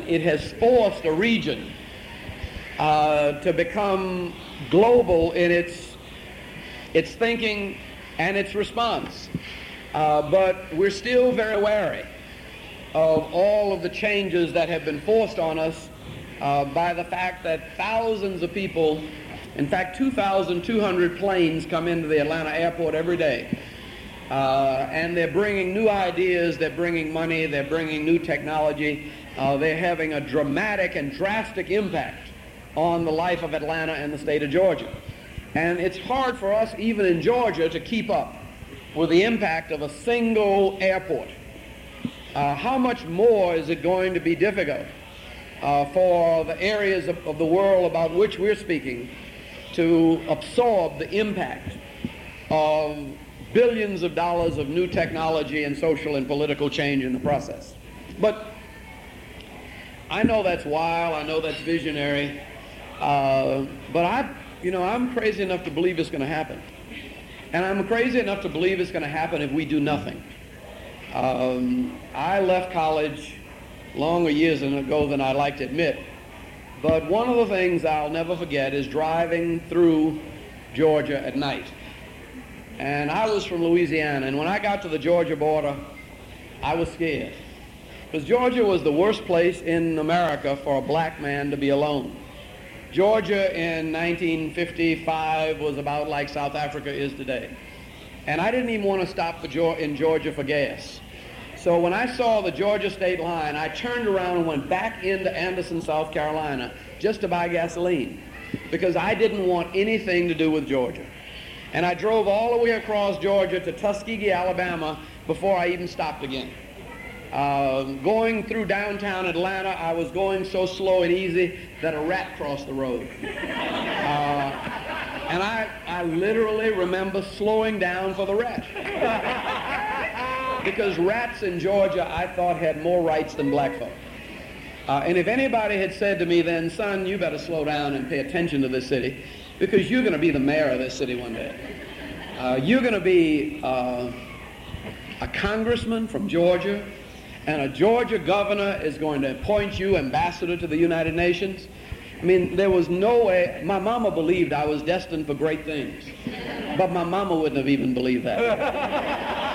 it has forced a region to become global in its thinking and its response. But we're still very wary of all of the changes that have been forced on us by the fact that thousands of people, in fact 2,200 planes come into the Atlanta airport every day. And they're bringing new ideas, they're bringing money, they're bringing new technology. They're having a dramatic and drastic impact on the life of Atlanta and the state of Georgia. And it's hard for us, even in Georgia, to keep up with the impact of a single airport. How much more is it going to be difficult for the areas of the world about which we're speaking to absorb the impact of billions of dollars of new technology and social and political change in the process? But I know that's wild, I know that's visionary, but I'm crazy enough to believe it's going to happen. And I'm crazy enough to believe it's going to happen if we do nothing. I left college longer years ago than I'd like to admit, but one of the things I'll never forget is driving through Georgia at night. And I was from Louisiana, and when I got to the Georgia border, I was scared. Because Georgia was the worst place in America for a black man to be alone. Georgia in 1955 was about like South Africa is today. And I didn't even want to stop in Georgia for gas. So when I saw the Georgia state line, I turned around and went back into Anderson, South Carolina, just to buy gasoline, because I didn't want anything to do with Georgia. And I drove all the way across Georgia to Tuskegee, Alabama, before I even stopped again. Going through downtown Atlanta, I was going so slow and easy that a rat crossed the road. And I literally remember slowing down for the rat. Because rats in Georgia, I thought, had more rights than black folk. And if anybody had said to me then, son, you better slow down and pay attention to this city, because you're going to be the mayor of this city one day. You're going to be a congressman from Georgia, and a Georgia governor is going to appoint you ambassador to the United Nations. I mean, there was no way. My mama believed I was destined for great things, but my mama wouldn't have even believed that.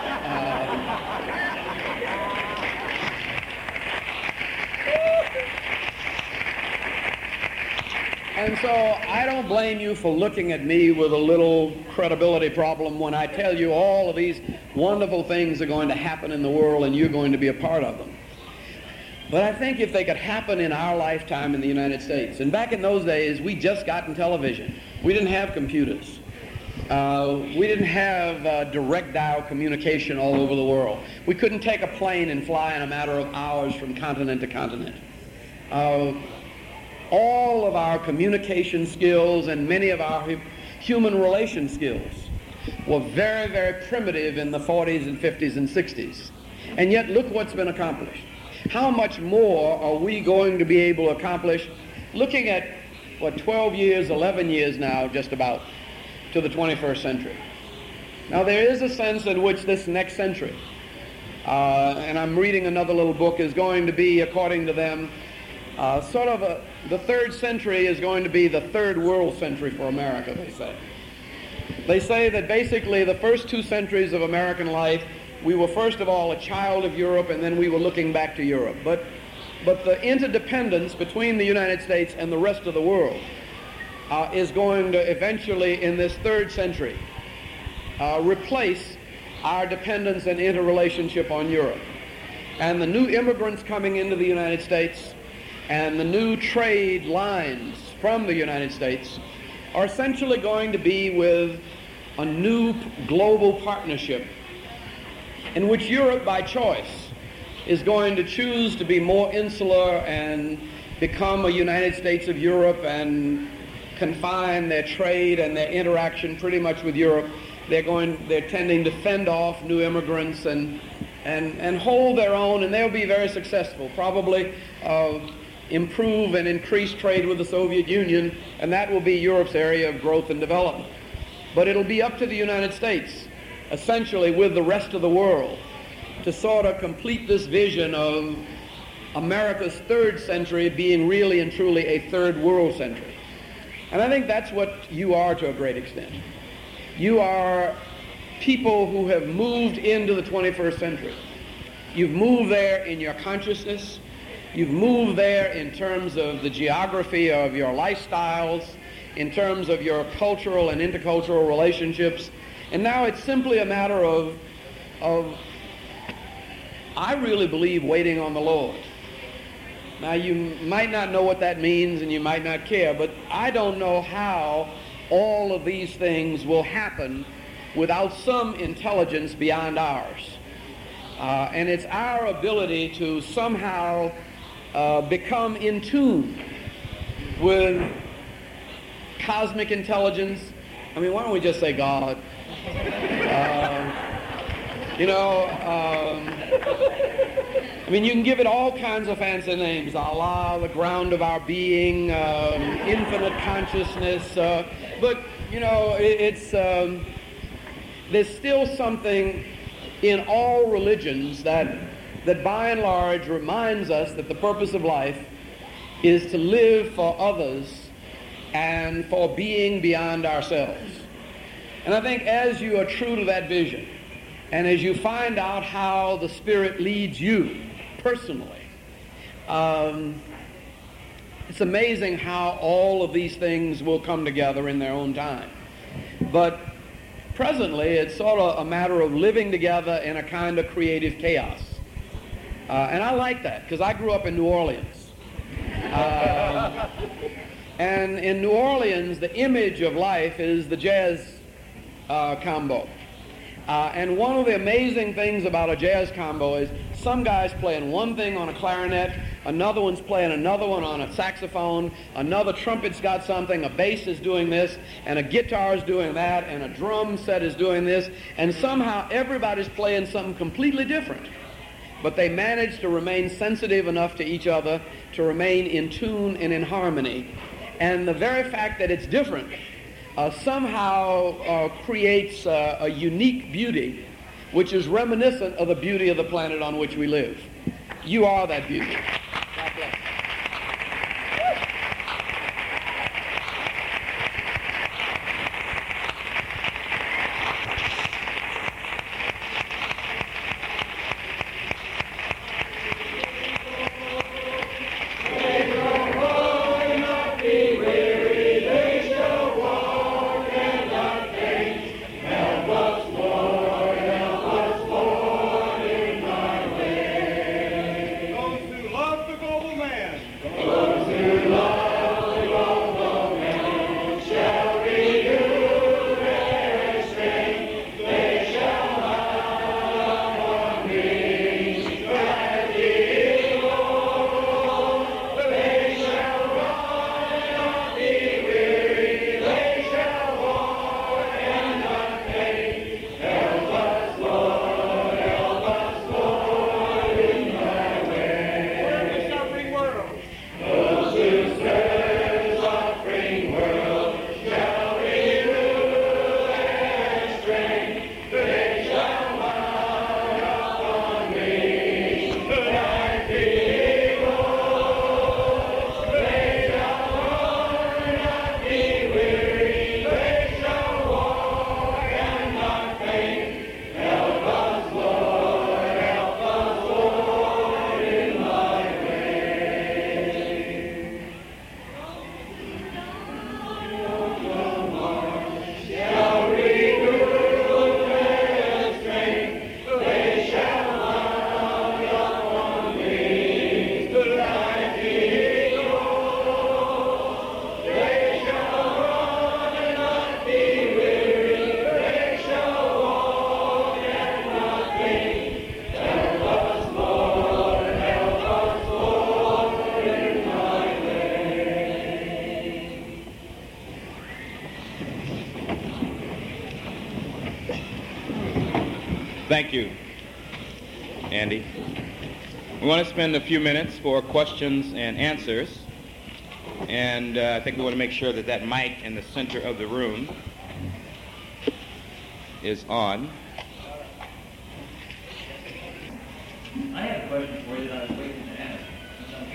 And so I don't blame you for looking at me with a little credibility problem when I tell you all of these wonderful things are going to happen in the world and you're going to be a part of them. But I think if they could happen in our lifetime in the United States, and back in those days, we just gotten television. We didn't have computers. We didn't have direct dial communication all over the world. We couldn't take a plane and fly in a matter of hours from continent to continent. All of our communication skills and many of our human relation skills were very, very primitive in the 40s and 50s and 60s. And yet look what's been accomplished. How much more are we going to be able to accomplish looking at, 12 years, 11 years now, just about, to the 21st century. Now there is a sense in which this next century, and I'm reading another little book, is going to be, according to them, the third century is going to be the third world century for America, they say. They say that basically the first 2 centuries of American life, we were first of all a child of Europe, and then we were looking back to Europe. But the interdependence between the United States and the rest of the world is going to eventually, in this third century, replace our dependence and interrelationship on Europe. And the new immigrants coming into the United States and the new trade lines from the United States are essentially going to be with a new global partnership in which Europe, by choice, is going to choose to be more insular and become a United States of Europe and confine their trade and their interaction pretty much with Europe. They're tending to fend off new immigrants and hold their own, and they'll be very successful, probably improve and increase trade with the Soviet Union, and that will be Europe's area of growth and development. But it'll be up to the United States, essentially with the rest of the world, to sort of complete this vision of America's third century being really and truly a third world century. And I think that's what you are to a great extent. You are people who have moved into the 21st century. You've moved there in your consciousness. You've moved there in terms of the geography of your lifestyles, in terms of your cultural and intercultural relationships. And now it's simply a matter of I really believe, waiting on the Lord. Now, you might not know what that means and you might not care, but I don't know how all of these things will happen without some intelligence beyond ours. And it's our ability to somehow become in tune with cosmic intelligence. I mean, why don't we just say God? I mean, you can give it all kinds of fancy names. Allah, the ground of our being, infinite consciousness. But, there's still something in all religions that by and large reminds us that the purpose of life is to live for others and for being beyond ourselves. And I think as you are true to that vision, and as you find out how the Spirit leads you personally, it's amazing how all of these things will come together in their own time. But presently, it's sort of a matter of living together in a kind of creative chaos. And I like that, because I grew up in New Orleans. And in New Orleans, the image of life is the jazz combo. And one of the amazing things about a jazz combo is some guy's playing one thing on a clarinet, another one's playing another one on a saxophone, another trumpet's got something, a bass is doing this, and a guitar's doing that, and a drum set is doing this, and somehow everybody's playing something completely different. But they manage to remain sensitive enough to each other to remain in tune and in harmony. And the very fact that it's different somehow creates a unique beauty which is reminiscent of the beauty of the planet on which we live. You are that beauty. God bless. Thank you, Andy. We want to spend a few minutes for questions and answers, and I think we want to make sure that that mic in the center of the room is on. I have a question for you that I was waiting to ask.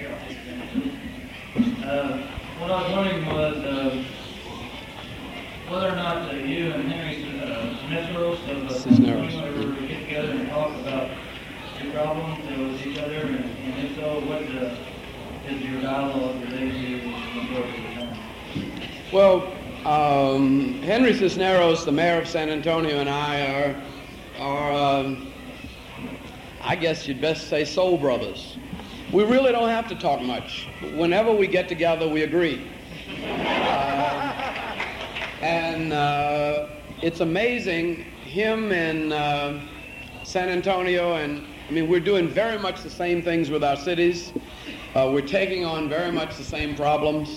What I was wondering was whether or not you and Henry Cisneros of ever get together and talk about your problems with each other, and if so, what is your dialogue related to majority of the time? Well, Henry Cisneros, the mayor of San Antonio, and I are I guess you'd best say soul brothers. We really don't have to talk much. Whenever we get together, we agree. It's amazing, him and San Antonio, and I mean, we're doing very much the same things with our cities. We're taking on very much the same problems.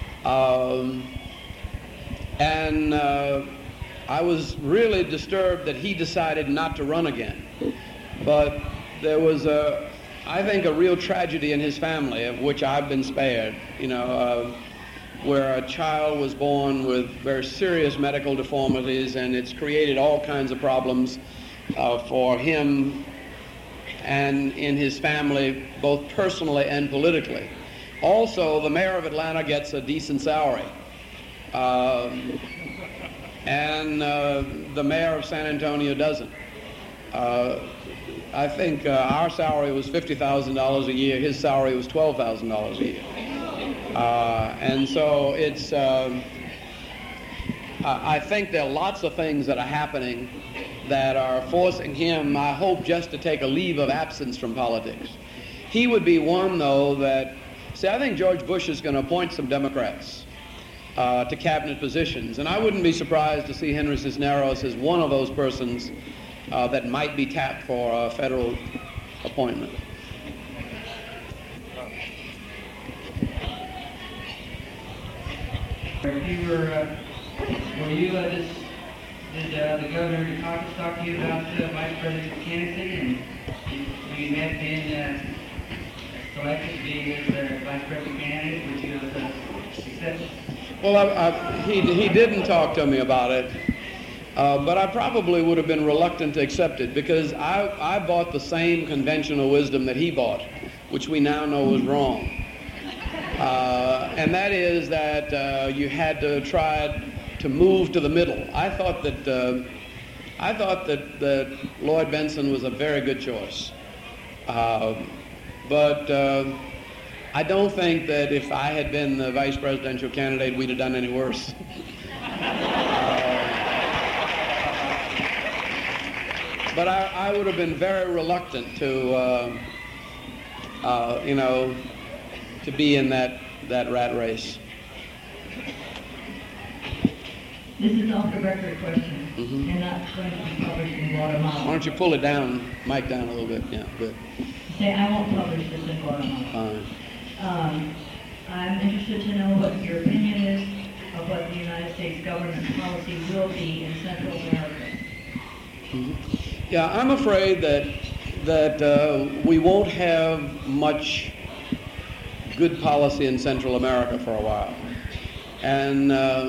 I was really disturbed that he decided not to run again. But there was, I think, a real tragedy in his family, of which I've been spared, where a child was born with very serious medical deformities, and it's created all kinds of problems for him and in his family, both personally and politically. Also, the mayor of Atlanta gets a decent salary. And the mayor of San Antonio doesn't. I think our salary was $50,000 a year. His salary was $12,000 a year. And so it's, I think there are lots of things that are happening that are forcing him, I hope, just to take a leave of absence from politics. He would be one, though, that, see, I think George Bush is going to appoint some Democrats to cabinet positions, and I wouldn't be surprised to see Henry Cisneros as one of those persons that might be tapped for a federal appointment. If you were you did the governor Dukakis talk to you about the vice presidential candidacy, and you had been selected to be his vice president candidate? Would you have accepted? Well, he didn't talk to me about it, but I probably would have been reluctant to accept it, because I bought the same conventional wisdom that he bought, which we now know was wrong. And that is that you had to try to move to the middle. I thought that Lloyd Bentsen was a very good choice, but I don't think that if I had been the vice presidential candidate, we'd have done any worse. But I would have been very reluctant to, to be in that rat race. This is off the record question, and not going to be published in Guatemala. Why don't you pull it down, mic down a little bit? Yeah, good. Say, I won't publish this in Guatemala. Fine. I'm interested to know what your opinion is of what the United States government policy will be in Central America. Yeah, I'm afraid that we won't have much good policy in Central America for a while. And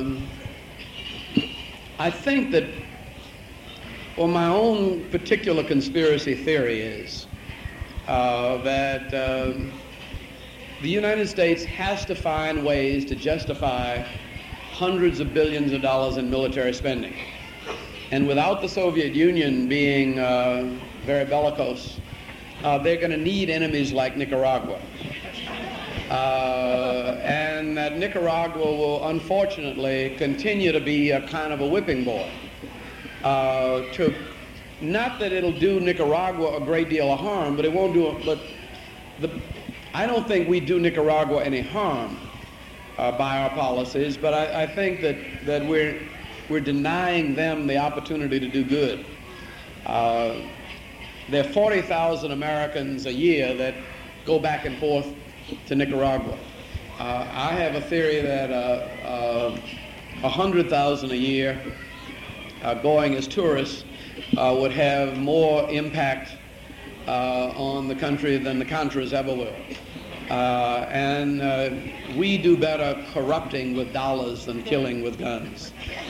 I think that, well, my own particular conspiracy theory is that the United States has to find ways to justify hundreds of billions of dollars in military spending. And without the Soviet Union being very bellicose, they're going to need enemies like Nicaragua. And that Nicaragua will unfortunately continue to be a kind of a whipping boy. Not that it'll do Nicaragua a great deal of harm, but it won't do it. But I don't think we do Nicaragua any harm by our policies, but I think that we're denying them the opportunity to do good. There are 40,000 Americans a year that go back and forth to Nicaragua. I have a theory that 100,000 a year going as tourists would have more impact on the country than the Contras ever will. And we do better corrupting with dollars than killing with guns.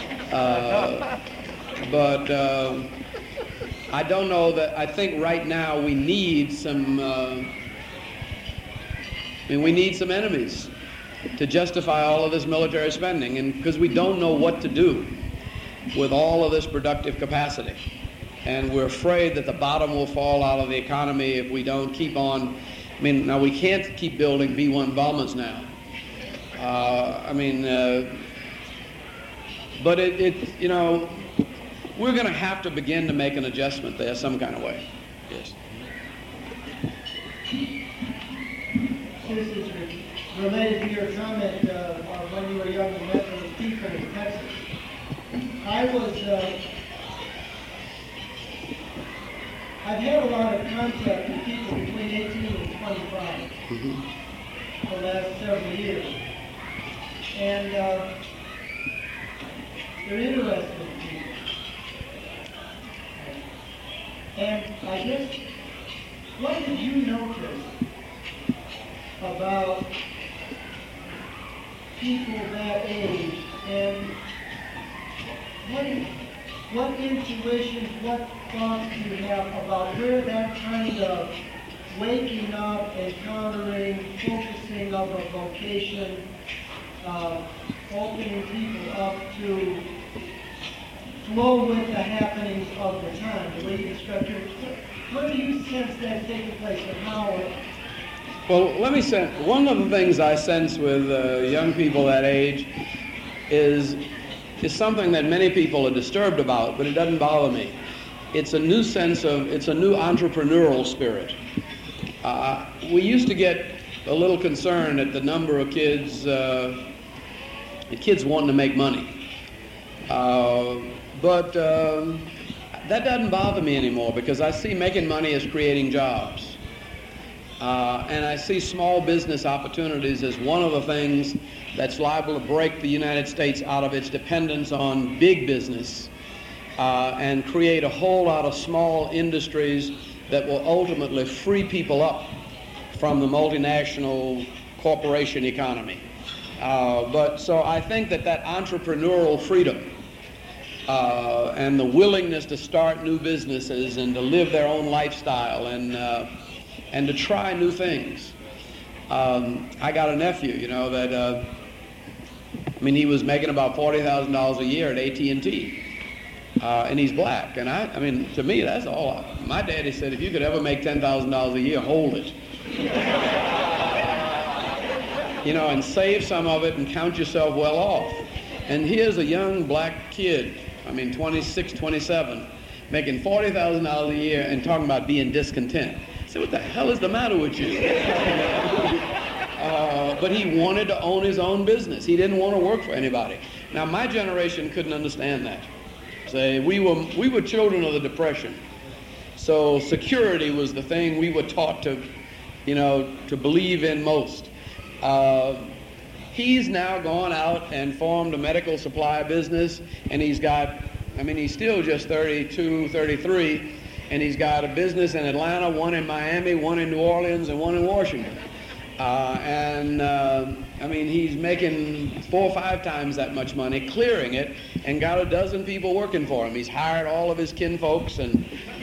But I don't know that, I think right now we need some I mean, we need some enemies to justify all of this military spending, and because we don't know what to do with all of this productive capacity. And we're afraid that the bottom will fall out of the economy if we don't keep on. I mean, now we can't keep building B-1 bombers now. But you know, we're going to have to begin to make an adjustment there some kind of way. Yes. This is related to your comment when you were young and met those people in Texas. I've had a lot of contact with people between 18 and 25 the last several years. And they're interesting people. And I guess, what did you notice about people that age, and what intuitions, what thoughts do you have about where that kind of waking up, encountering, focusing of a vocation, opening people up to flow with the happenings of the time, the way you described it? Where do you sense that taking place, and how? Well, let me say, one of the things I sense with young people that age is something that many people are disturbed about, but it doesn't bother me. It's a new entrepreneurial spirit. We used to get a little concerned at the number of kids wanting to make money. But that doesn't bother me anymore, because I see making money as creating jobs. And I see small business opportunities as one of the things that's liable to break the United States out of its dependence on big business and create a whole lot of small industries that will ultimately free people up from the multinational corporation economy. So I think that entrepreneurial freedom and the willingness to start new businesses and to live their own lifestyle and to try new things. I got a nephew, you know, that he was making about $40,000 a year at AT&T, and he's black. And I mean, to me, that's all. My daddy said, if you could ever make $10,000 a year, hold it. You know, and save some of it and count yourself well off. And here's a young black kid, 26, 27, making $40,000 a year and talking about being discontent. I said, what the hell is the matter with you? But he wanted to own his own business. He didn't want to work for anybody. Now, my generation couldn't understand that. Say, we were children of the Depression. So security was the thing we were taught to believe in most. He's now gone out and formed a medical supply business, and he's got, he's still just 32, 33, and he's got a business in Atlanta, one in Miami, one in New Orleans, and one in Washington. He's making 4 or 5 times that much money, clearing it, and got a dozen people working for him. He's hired all of his kinfolks and,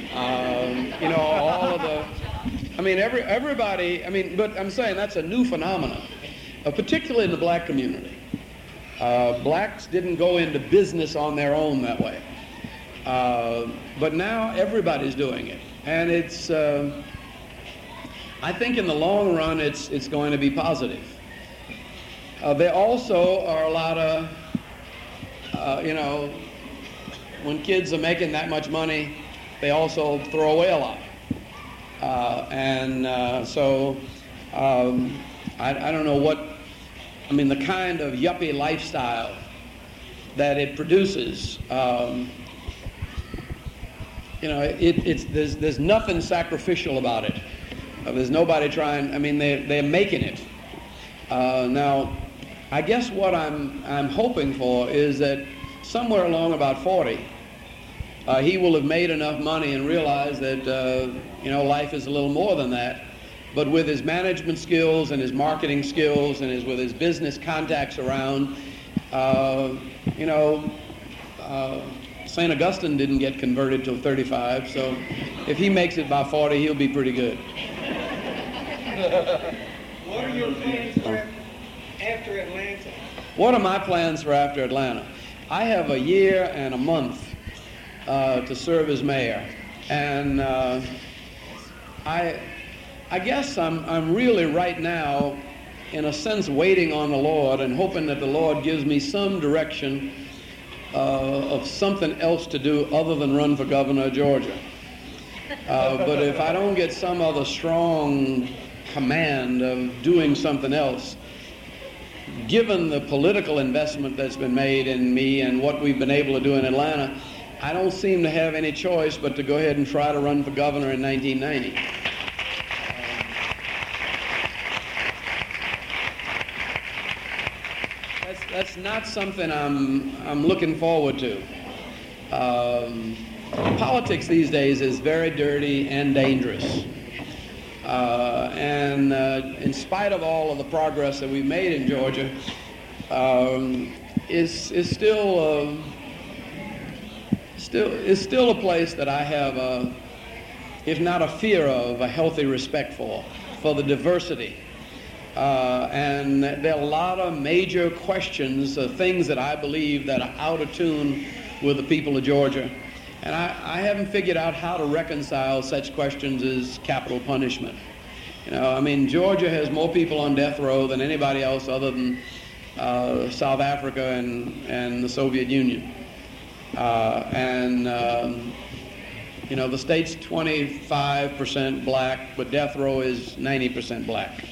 all of the... everybody, but I'm saying that's a new phenomenon, particularly in the black community. Blacks didn't go into business on their own that way. But now everybody's doing it. And it's, I think in the long run, it's going to be positive. There also are a lot of, when kids are making that much money, they also throw away a lot. I don't know what, the kind of yuppie lifestyle that it produces, there's nothing sacrificial about it. There's nobody trying, they're making it. Now, I guess what I'm hoping for is that somewhere along about 40, he will have made enough money and realize that, life is a little more than that. But with his management skills and his marketing skills and with his business contacts around, St. Augustine didn't get converted till 35, so if he makes it by 40, he'll be pretty good. What are your plans for after Atlanta? What are my plans for after Atlanta? I have a year and a month to serve as mayor, and I guess I'm really right now, in a sense, waiting on the Lord and hoping that the Lord gives me some direction of something else to do other than run for governor of Georgia. But if I don't get some other strong command of doing something else, given the political investment that's been made in me and what we've been able to do in Atlanta, I don't seem to have any choice but to go ahead and try to run for governor in 1990. That's not something I'm looking forward to. Politics these days is very dirty and dangerous. And in spite of all of the progress that we've made in Georgia, is still a place that I have, if not a fear of, a healthy respect for the diversity. And there are a lot of major questions, things that I believe that are out of tune with the people of Georgia. And I haven't figured out how to reconcile such questions as capital punishment. You know, I mean, Georgia has more people on death row than anybody else other than South Africa and the Soviet Union. You know, the state's 25% black, but death row is 90% black.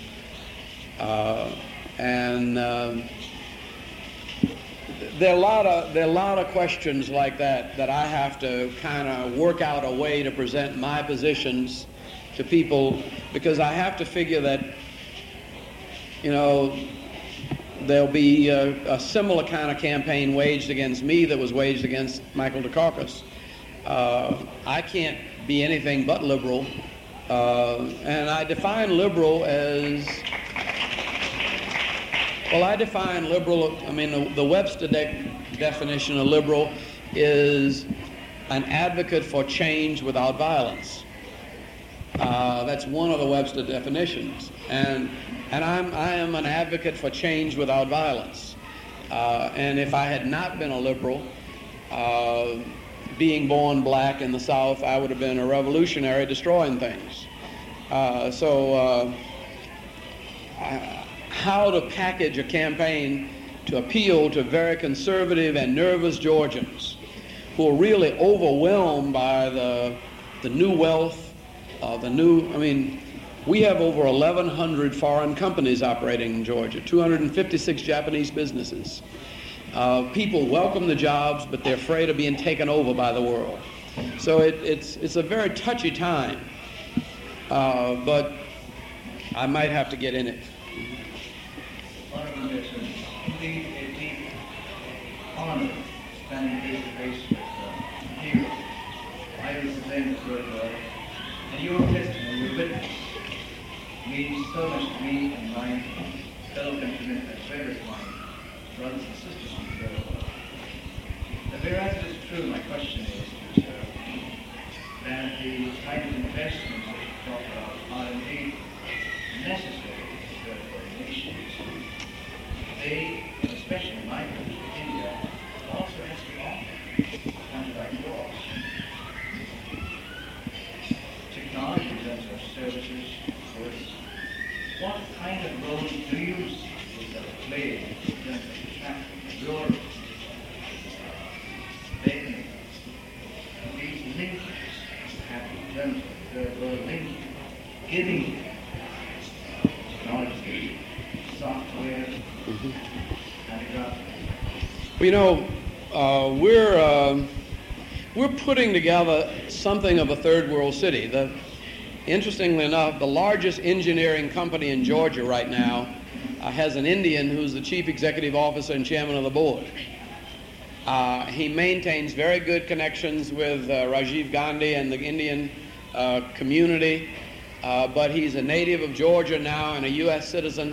There are a lot of questions like that I have to kind of work out a way to present my positions to people, because I have to figure that, you know, there'll be a similar kind of campaign waged against me that was waged against Michael Dukakis. I can't be anything but liberal, and I define liberal as, well, I mean, the Webster definition of liberal is an advocate for change without violence. That's one of the Webster definitions. And I am an advocate for change without violence. And if I had not been a liberal, being born black in the South, I would have been a revolutionary destroying things. How to package a campaign to appeal to very conservative and nervous Georgians who are really overwhelmed by the new wealth, we have over 1,100 foreign companies operating in Georgia, 256 Japanese businesses. People welcome the jobs, but they're afraid of being taken over by the world. So it's a very touchy time, but I might have to get in it. Honorable Nixon, indeed a deep honor standing face to face with heroes. I represent and your testimony, your witness, means so much to me and my fellow countrymen as well as my brothers and sisters from the third world. Whereas it is true, my question is, that the kind of investments that you talk about are indeed necessary for third world nations. They, especially in my country, India, also has to offer countries like yours. Technology in terms of services, goods. What kind of role do you see this play in terms of attracting your making these linkages happen in terms of third world linking, giving technology, software, Well, you know, we're putting together something of a third world city. Interestingly enough, the largest engineering company in Georgia right now has an Indian who's the chief executive officer and chairman of the board. He maintains very good connections with Rajiv Gandhi and the Indian community, but he's a native of Georgia now and a U.S. citizen.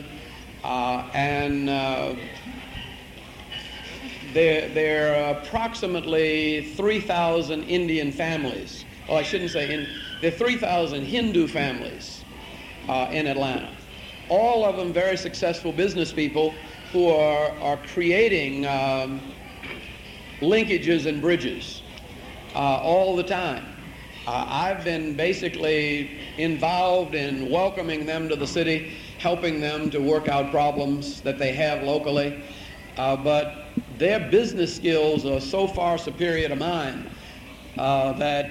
There are approximately 3,000 Indian families. Well, I shouldn't say, there are 3,000 Hindu families in Atlanta. all of them very successful business people who are creating linkages and bridges all the time. I've been basically involved in welcoming them to the city, helping them to work out problems that they have locally, but their business skills are so far superior to mine that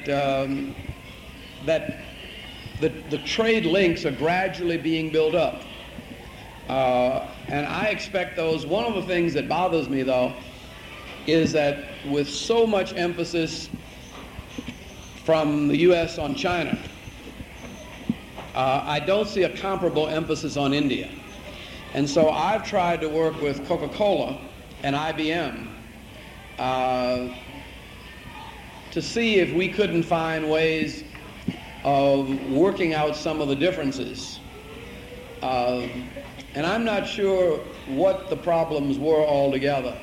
the trade links are gradually being built up. And I expect those. One of the things that bothers me, though, is that with so much emphasis from the U.S. on China, I don't see a comparable emphasis on India. And so I've tried to work with Coca-Cola and IBM to see if we couldn't find ways of working out some of the differences. And I'm not sure what the problems were altogether.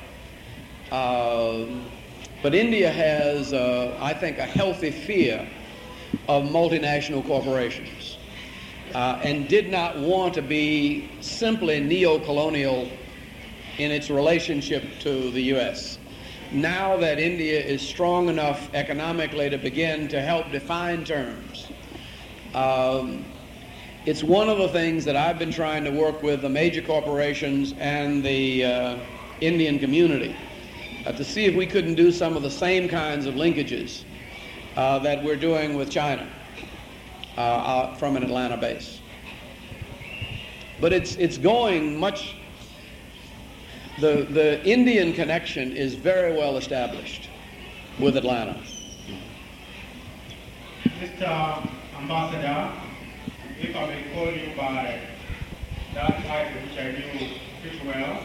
But India has, I think, a healthy fear of multinational corporations and did not want to be simply neo-colonial in its relationship to the U.S. Now that India is strong enough economically to begin to help define terms, it's one of the things that I've been trying to work with the major corporations and the Indian community to see if we couldn't do some of the same kinds of linkages that we're doing with China from an Atlanta base. But it's going much. The Indian connection is very well established with Atlanta. Mr. Ambassador, if I may call you by that title which I knew pretty well,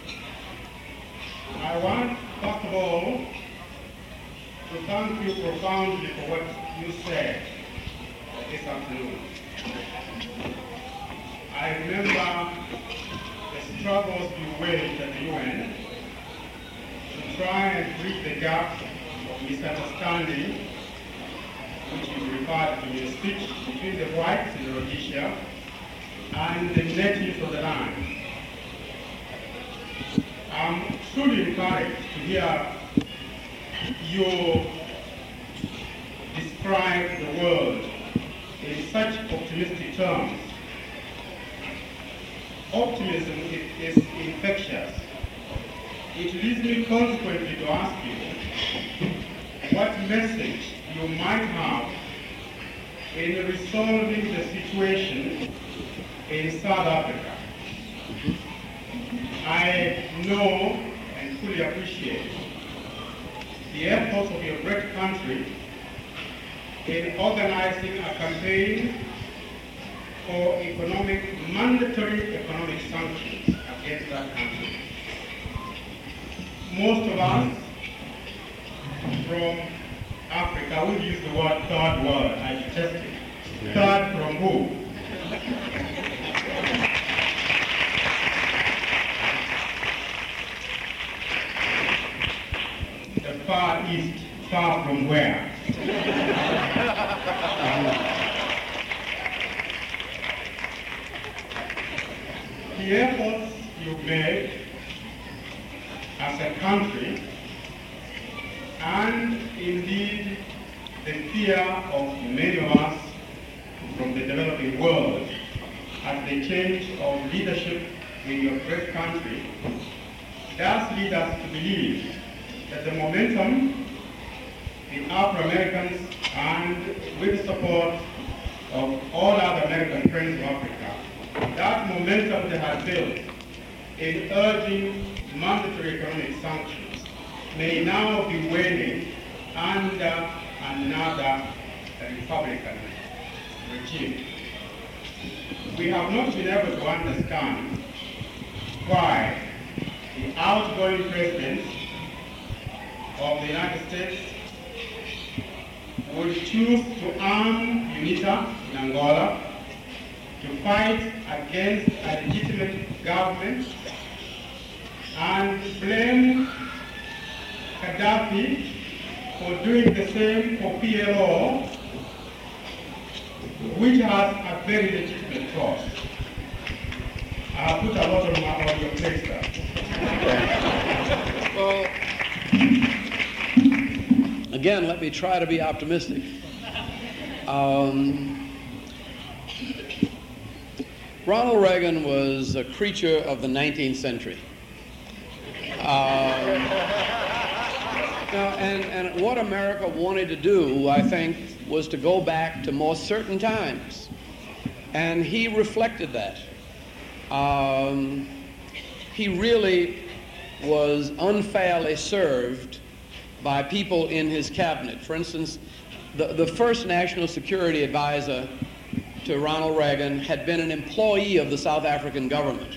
I want, first of all, to thank you profoundly for what you said this afternoon. I remember the struggles you waged at the UN to try and bridge the gap of misunderstanding which you referred to in the speech between the whites in Rhodesia and the natives of the land. I'm truly encouraged to hear you describe the world in such optimistic terms. Optimism is infectious. It leads me consequently to ask you what message you might have in resolving the situation in South Africa. I know and fully appreciate the efforts of your great country in organizing a campaign for mandatory economic sanctions against that country. Most of us from Africa, we use the word third world. I detest it. Third from who? The Far East, far from where? The efforts you've made as a country, and indeed the fear of many of us from the developing world at the change of leadership in your great country, does lead us to believe that the momentum the Afro-Americans and with the support of all other American friends of Africa, that momentum they have built in urging mandatory economic sanctions may now be waning under another Republican regime. We have not been able to understand why the outgoing president of the United States would choose to arm UNITA in Angola to fight against a legitimate government and blame Gaddafi for doing the same for PLO, which has a very legitimate cause. I put a lot on your plate, sir. Well, again, let me try to be optimistic. Ronald Reagan was a creature of the 19th century. And what America wanted to do, I think, was to go back to more certain times. And he reflected that. He really was unfairly served by people in his cabinet. For instance, the first national security advisor to Ronald Reagan had been an employee of the South African government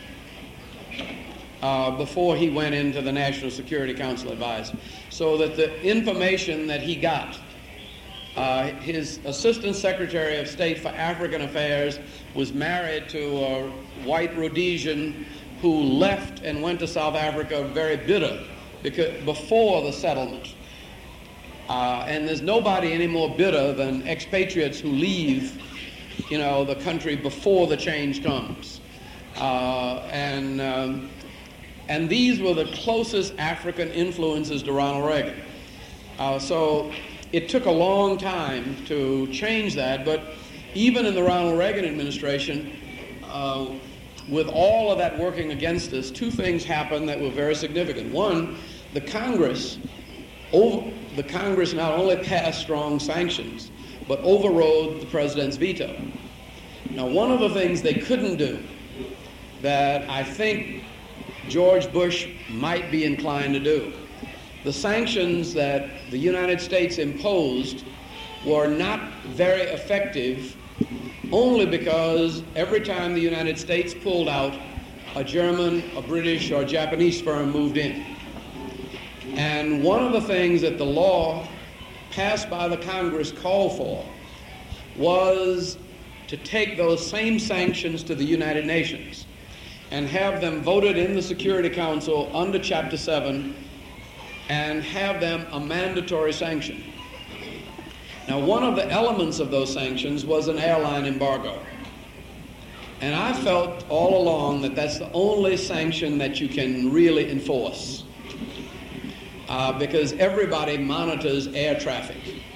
before he went into the National Security Council advisor. So that the information that he got, his Assistant Secretary of State for African Affairs was married to a white Rhodesian who left and went to South Africa very bitter before the settlement. And there's nobody any more bitter than expatriates who leave, the country before the change comes. And these were the closest African influences to Ronald Reagan. So it took a long time to change that, but even in the Ronald Reagan administration, with all of that working against us, two things happened that were very significant. One, the Congress not only passed strong sanctions, but overrode the president's veto. Now, one of the things they couldn't do that I think George Bush might be inclined to do, the sanctions that the United States imposed were not very effective only because every time the United States pulled out, a German, a British, or a Japanese firm moved in. And one of the things that the law passed by the Congress called for was to take those same sanctions to the United Nations and have them voted in the Security Council under Chapter 7 and have them a mandatory sanction. Now, one of the elements of those sanctions was an airline embargo. And I felt all along that that's the only sanction that you can really enforce because everybody monitors air traffic.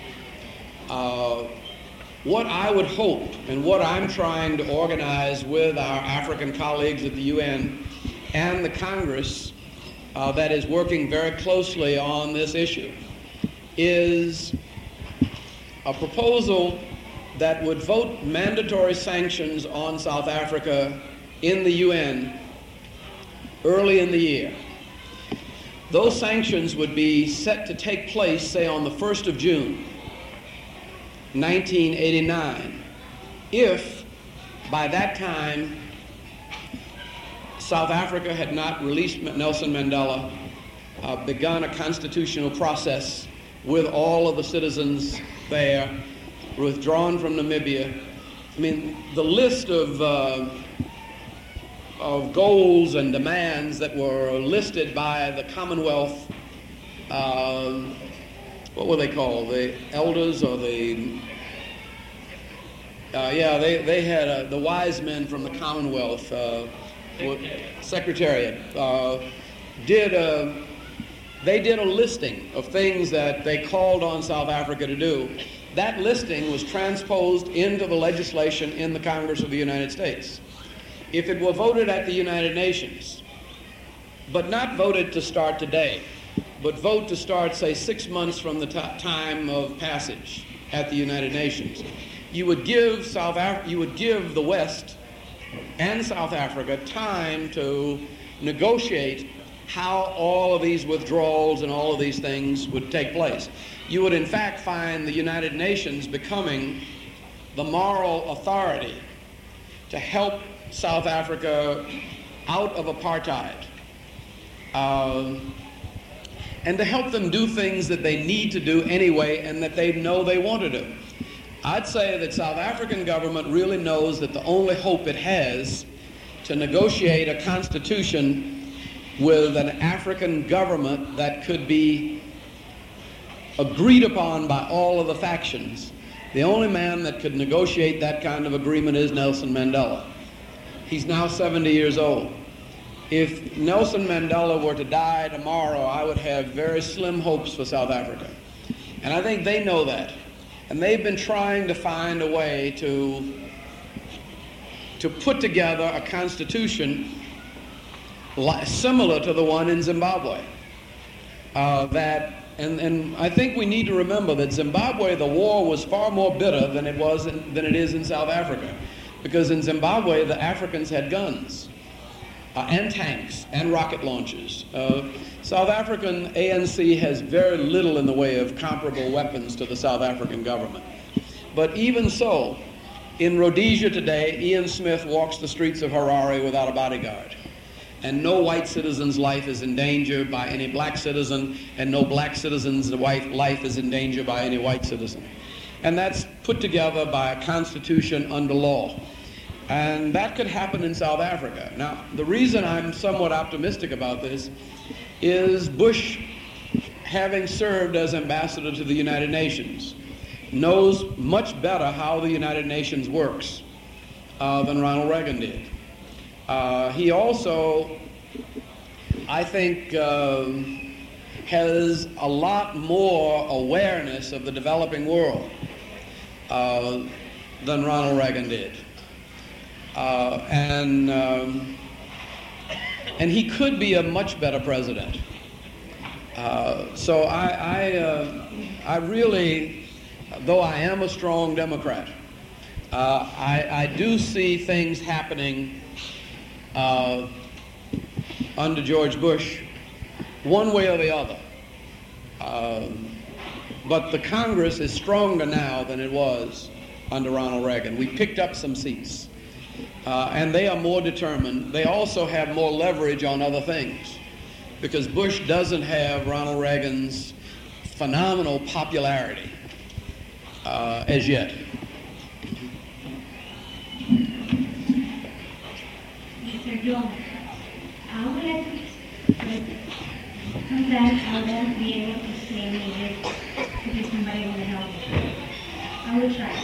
What I would hope and what I'm trying to organize with our African colleagues at the UN and the Congress that is working very closely on this issue is a proposal that would vote mandatory sanctions on South Africa in the UN early in the year. Those sanctions would be set to take place, say, on the 1st of June, 1989, if by that time South Africa had not released Nelson Mandela, begun a constitutional process with all of the citizens there, withdrawn from Namibia. I mean, the list of goals and demands that were listed by the Commonwealth, what were they called? The elders or the... they had the wise men from the Commonwealth, Secretariat, they did a listing of things that they called on South Africa to do. That listing was transposed into the legislation in the Congress of the United States. If it were voted at the United Nations, but not voted to start today, but vote to start, say, 6 months from the time of passage at the United Nations, you would give the West and South Africa time to negotiate how all of these withdrawals and all of these things would take place. You would, in fact, find the United Nations becoming the moral authority to help South Africa out of apartheid and to help them do things that they need to do anyway and that they know they want to do. I'd say that South African government really knows that the only hope it has to negotiate a constitution with an African government that could be agreed upon by all of the factions. The only man that could negotiate that kind of agreement is Nelson Mandela. He's now 70 years old. If Nelson Mandela were to die tomorrow, I would have very slim hopes for South Africa. And I think they know that. And they've been trying to find a way to put together a constitution similar to the one in Zimbabwe. And I think we need to remember that Zimbabwe, the war was far more bitter than it is in South Africa. Because in Zimbabwe, the Africans had guns. And tanks and rocket launchers. South African ANC has very little in the way of comparable weapons to the South African government. But even so, in Rhodesia today, Ian Smith walks the streets of Harare without a bodyguard. And no white citizen's life is in danger by any black citizen, and no black citizen's life is in danger by any white citizen. And that's put together by a constitution under law. And that could happen in South Africa. Now, the reason I'm somewhat optimistic about this is Bush, having served as ambassador to the United Nations, knows much better how the United Nations works than Ronald Reagan did. He also, I think, has a lot more awareness of the developing world than Ronald Reagan did. And he could be a much better president. So I really, though I am a strong Democrat, I do see things happening under George Bush, one way or the other. But the Congress is stronger now than it was under Ronald Reagan. We picked up some seats. And they are more determined. They also have more leverage on other things, because Bush doesn't have Ronald Reagan's phenomenal popularity as yet. Mr. John, I would like to, sometimes I won't be able to say maybe if somebody will help me. I will try.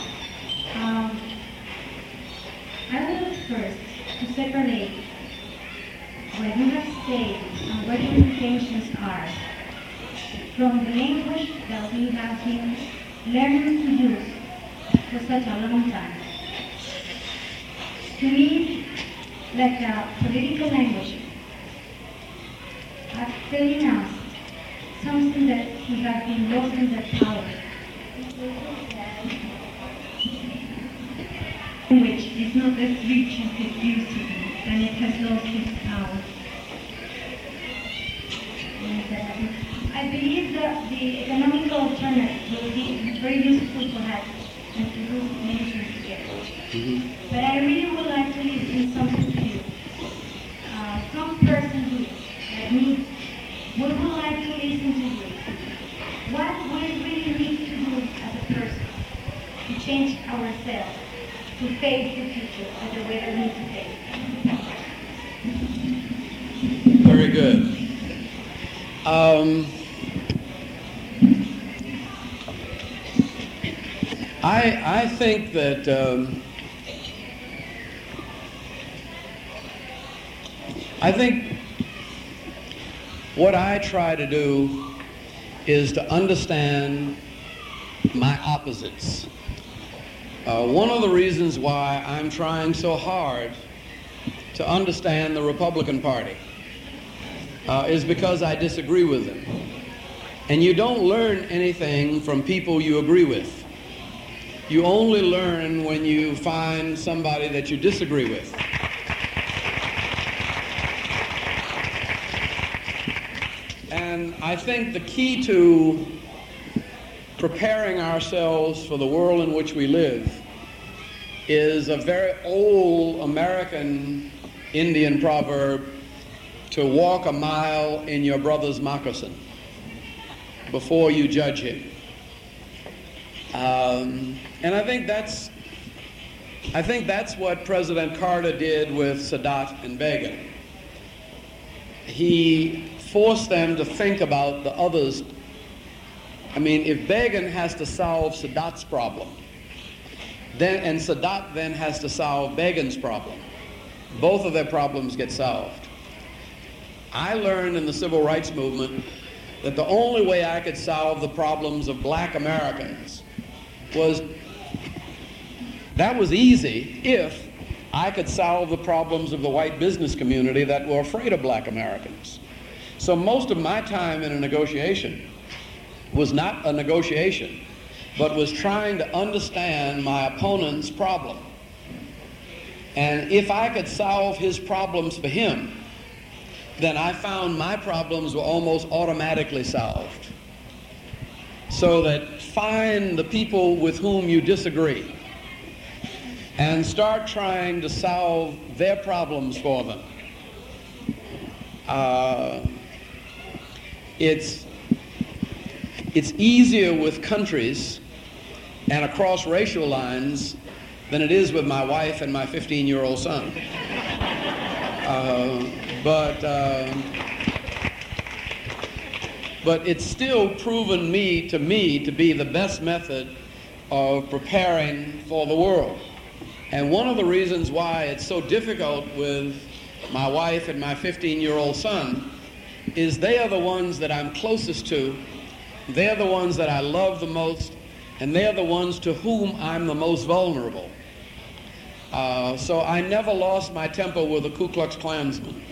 I would like first to separate what you have said and what your intentions are from the language that we have been learning to use for such a long time. To me, like a political language, are telling us something that we have been losing the power. Which is not as rich as it used to be, and it has lost its power. I believe that the economical alternative will be very useful for us and to group nations together. But I really would like to listen something to you. Some person who, like me, would like to listen to you. What we really need to do as a person to change ourselves, to face the future as the way we need to face it. Very good. I think that what I try to do is to understand my opposites. One of the reasons why I'm trying so hard to understand the Republican Party is because I disagree with them. And you don't learn anything from people you agree with. You only learn when you find somebody that you disagree with. And I think the key to preparing ourselves for the world in which we live is a very old American Indian proverb, to walk a mile in your brother's moccasin before you judge him. And I think that's what President Carter did with Sadat and Begin. He forced them to think about the others. I mean, if Begin has to solve Sadat's problem, and Sadat then has to solve Begin's problem, both of their problems get solved. I learned in the civil rights movement that the only way I could solve the problems of black Americans was easy if I could solve the problems of the white business community that were afraid of black Americans. So most of my time in a negotiation was not a negotiation, but was trying to understand my opponent's problem. And if I could solve his problems for him, then I found my problems were almost automatically solved. So that find the people with whom you disagree and start trying to solve their problems for them. It's easier with countries and across racial lines than it is with my wife and my 15-year-old son. But it's still proven to me to be the best method of preparing for the world. And one of the reasons why it's so difficult with my wife and my 15-year-old son is they are the ones that I'm closest to, they're the ones that I love the most, and they're the ones to whom I'm the most vulnerable. So I never lost my temper with a Ku Klux Klansman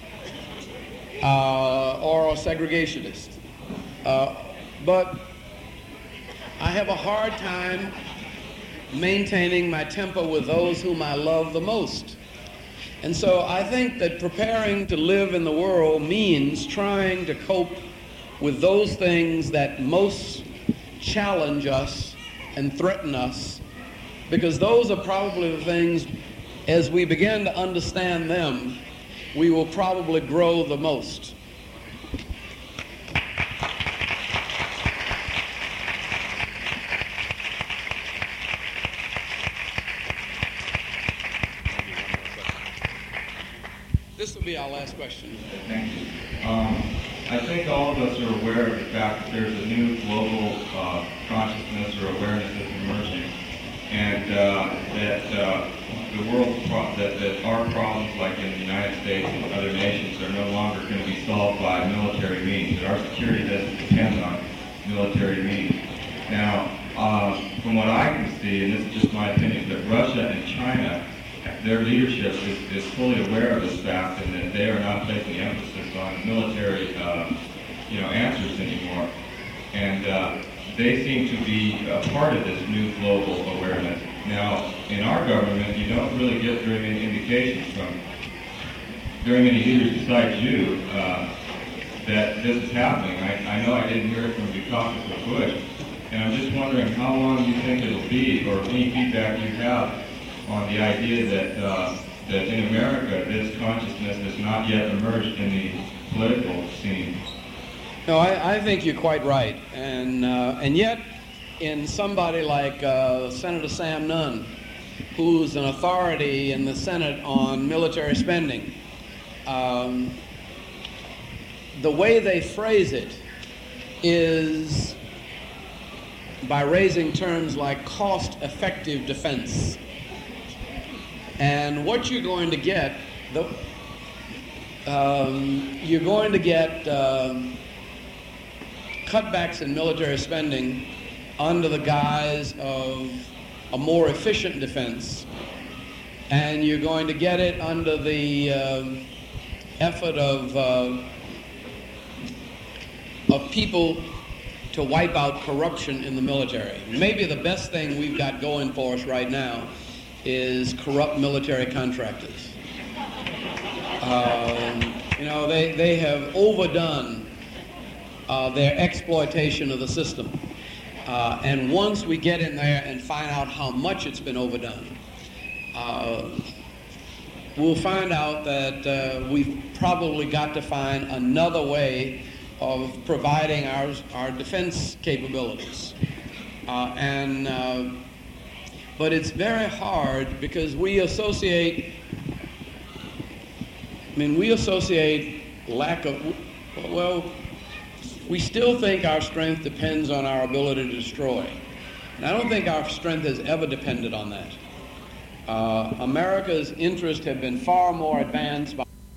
or a segregationist. But I have a hard time maintaining my temper with those whom I love the most. And so I think that preparing to live in the world means trying to cope with those things that most challenge us and threaten us, because those are probably the things, as we begin to understand them, we will probably grow the most. This will be our last question. Thank you. I think all of us are aware of the fact that there's a new global consciousness or awareness that's emerging, and that the world's that our problems, like in the United States and other nations, are no longer going to be solved by military means. That our security doesn't depend on military means. Now, from what I can see, and this is just my opinion, that Russia and China, their leadership is fully aware of this fact, and that they are not placing emphasis on military, answers anymore. And they seem to be a part of this new global awareness. Now, in our government, you don't really get very many indications from very many leaders besides you that this is happening. I know I didn't hear it from Dukakis or Bush, and I'm just wondering how long you think it'll be, or any feedback you have on the idea that in America this consciousness has not yet emerged in the political scene. No, I think you're quite right, and yet in somebody like Senator Sam Nunn, who's an authority in the Senate on military spending, the way they phrase it is by raising terms like cost-effective defense. And what you're going to get, you're going to get cutbacks in military spending under the guise of a more efficient defense, and you're going to get it under the effort of people to wipe out corruption in the military. Maybe the best thing we've got going for us right now is corrupt military contractors. They have overdone their exploitation of the system. And once we get in there and find out how much it's been overdone, we'll find out that we've probably got to find another way of providing our defense capabilities. But it's very hard because we associate lack of, we still think our strength depends on our ability to destroy. And I don't think our strength has ever depended on that. America's interests have been far more advanced by